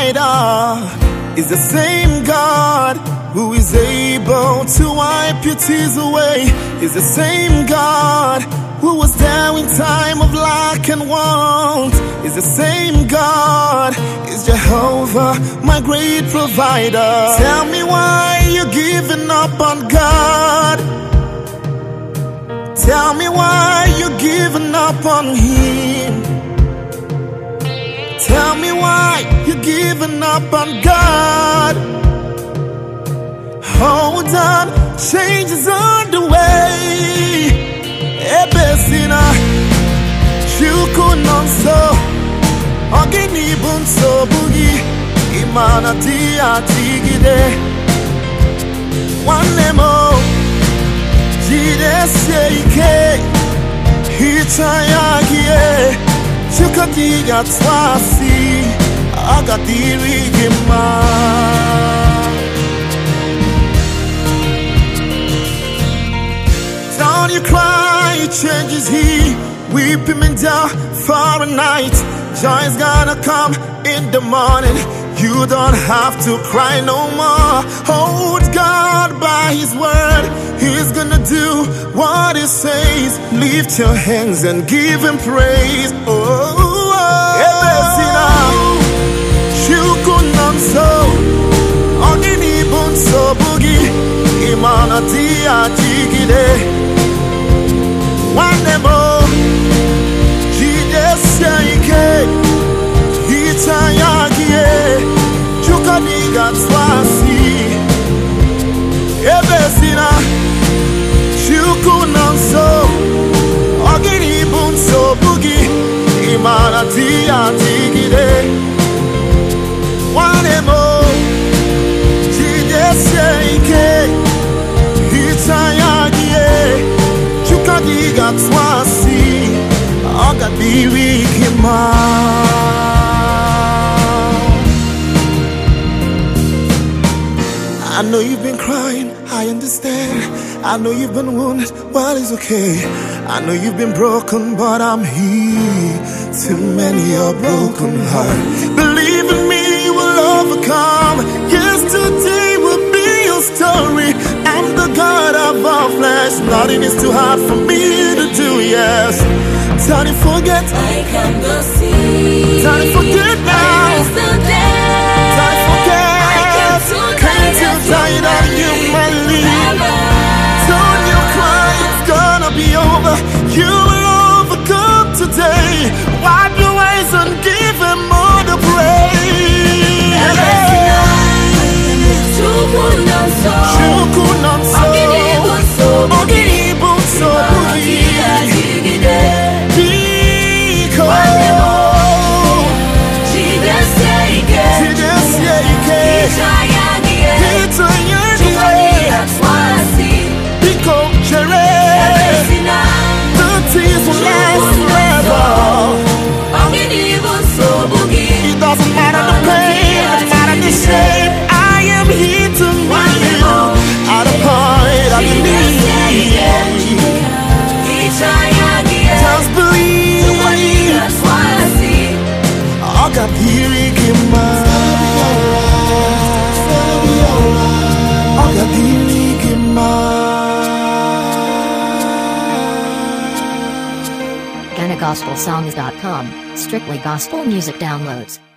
provider is the same God who is able to wipe your tears away. Is the same God who was there in time of lack and want. Is the same God, is Jehovah, my great provider. Tell me why you're giving up on God. Tell me why you're giving up on Him. Tell me why you're giving up on God. Hold on, change is on the way. Ebesina, Chukunonso, Ogini Bunso Bugi, Imana Tia Tigide, One Nemo, Jide Seike, Hichayagie, Chukadiga Twasi, Agadiri Gima. Don't you cry, changes He. Weep Him down for a night. Joy's gonna come in the morning. You don't have to cry no more. Hold God by His word. He's gonna do what He says. Lift your hands and give Him praise. Imana Tia Tigide. One more, Jesus Seike, Hitayagie, Chukadiga Swasi, Ebesina, Chukunanso, Ogini Bunso Bugi, Imana Tia Tigide. One more, Jesus Seike, Hitayagie, Chukadiga Twasi, Agadiri Gima. I know you've been crying, I understand. I know you've been wounded, but it's okay. I know you've been broken, but I'm here to mend your broken heart. Believe in me, you will overcome. Yesterday will be your story. I'm the God of all flesh. Nothing is too hard for me to do, yes. Don't you forget, I can go see. don't you forget now. I still there. Don't you forget, I can't die that you might leave. Don't you cry, it's gonna be over. You will overcome today. Wipe your eyes and give Him all the praise. Chukunanso, Ogini Bunso Bugi, doesn't matter the pain, doesn't matter the shame. I am here to meet you at a point I believe. Just believe. I got Piri Gima. I got Piri Gima. GhanaGospelSongs.com, strictly gospel music downloads.